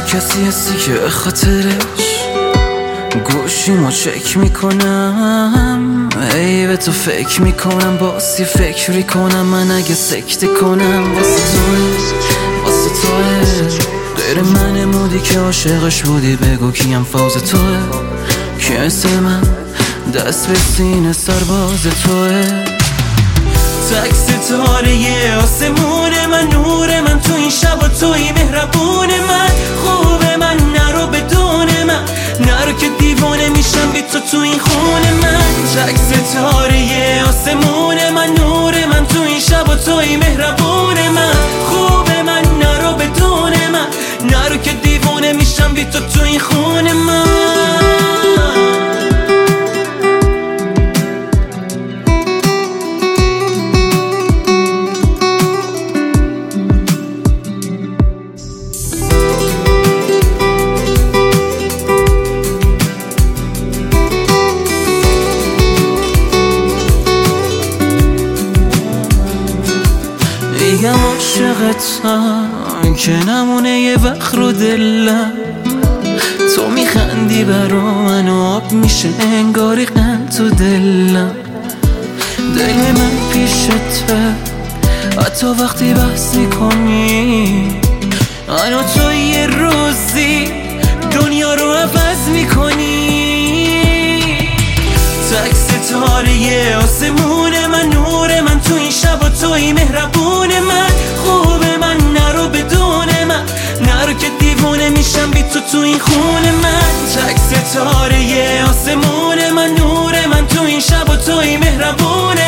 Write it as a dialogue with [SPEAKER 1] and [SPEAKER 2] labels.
[SPEAKER 1] کسی هستی که به خاطرش گوشیمو چک میکنم، ای به تو فکر میکنم، باسی فکری کنم من اگه سکته کنم. واسه توه غیر من مودی که عاشقش بودی، بگو کیم فاز توه که مثل من دست به سینه سرباز توه. تک ستاره آسمون من، نور من تو این شب و توی مهربون من، خوب من نرو بدون من، نرو که دیوانه میشم بی تو این خونه من. تک ستاره آسمون من، نور من تو این شب و توی مهربون من، خوب من نرو بدون من، نرو که دیوانه میشم بی تو این خونه من. میگم عاشقتم که نمونه یه وقت رو دلم، تو میخندی برا من و آب میشه انگاری قند تو دلم. دل من پیشته حتی وقتی بحث میکنی، انا تو یه روزی دنیا رو عوض میکنی. تک ستاره آسمون من، نور من تو این شب و توی مهربون من، خوب من نرو بدون من، نرو که دیوونه میشم بی تو این خونه من. تک ستاره آسمون من، نور من تو این شب و توی مهربون